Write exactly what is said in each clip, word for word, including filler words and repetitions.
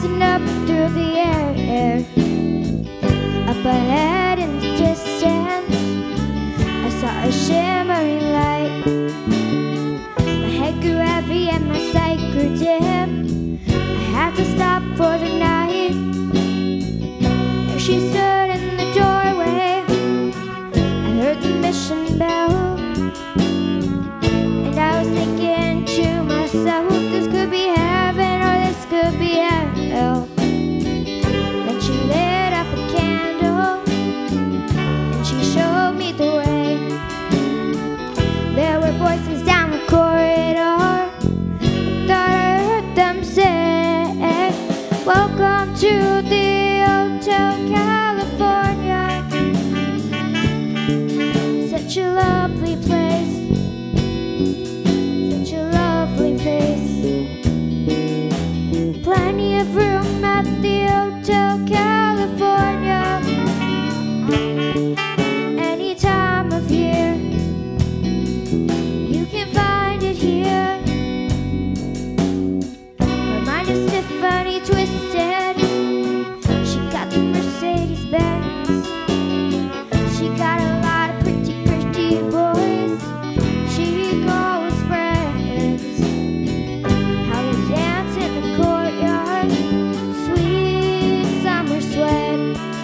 dancing up through the air. Up ahead in the distance, I saw a shimmering light. My head grew heavy and my sight grew dim. I had to stop for the night. There she stood in the doorway. I heard the mission bell, and I was thinking to myself, this could be heaven or this could be hell. Then she lit up a candle and she showed me the way. There were voices down the corridor. I thought I heard them say, welcome to the Hotel California. Such a lovely place. Such a lovely place. Plenty of room at the Hotel California. Any time of year, you can find it here. Her mind is Tiffany twisted. She got the Mercedes Benz. She got a lot of pretty, pretty boys. She goes friends. How they dance in the courtyard, sweet summer sweat.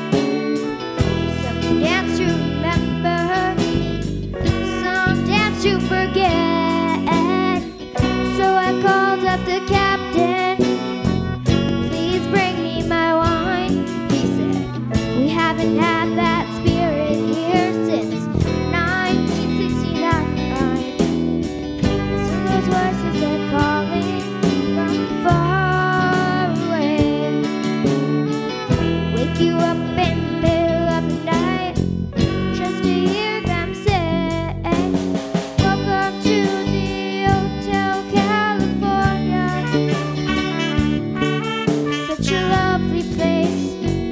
Some dance to remember, some dance to forget. So I called up the captain, please bring me my wine. He said, we haven't had that spirit here since nineteen sixty-nine. And so those voices are calling from far away. Wake you up in the middle of the night just to hear them say, welcome to the Hotel California. Such a lovely place.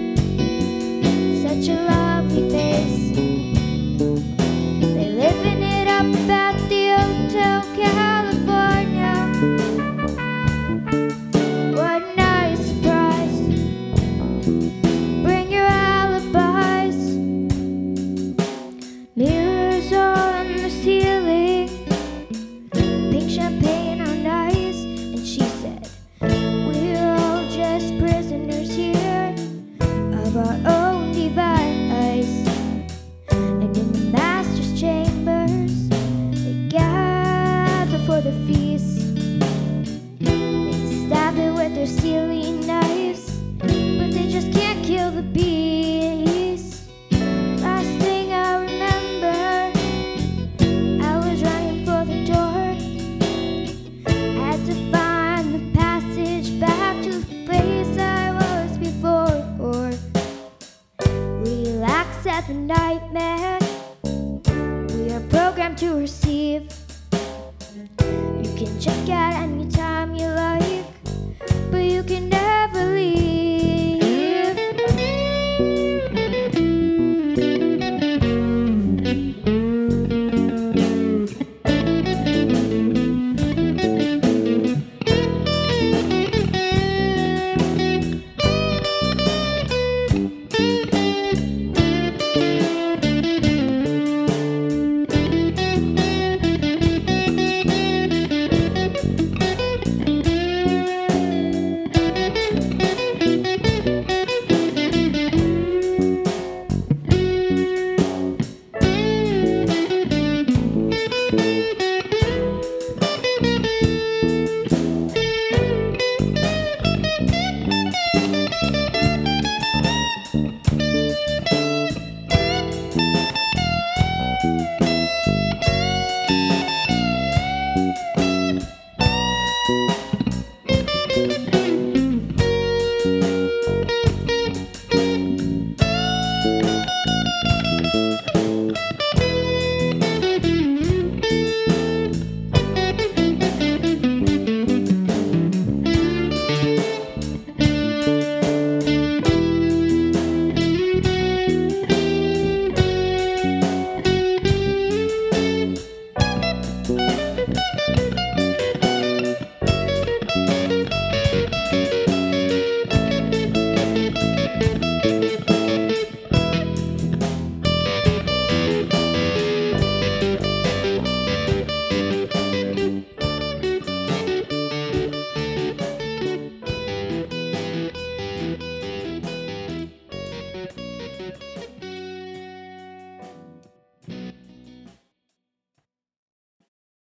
Such a lovely place. They living it up at the Hotel California. What a nice surprise. Bring your alibis. Mirrors on the ceiling, pink champagne on ice. And she said, we're all just prisoners here of our own device. And in the master's chambers, they gather for the feast. They stab it with their steely knives, but they just can't kill the beast. Last thing I remember, I was running for the door. I had to find the passage back to the place I was before. Relax at the nightmare. We are programmed to receive. You can check out anytime you like.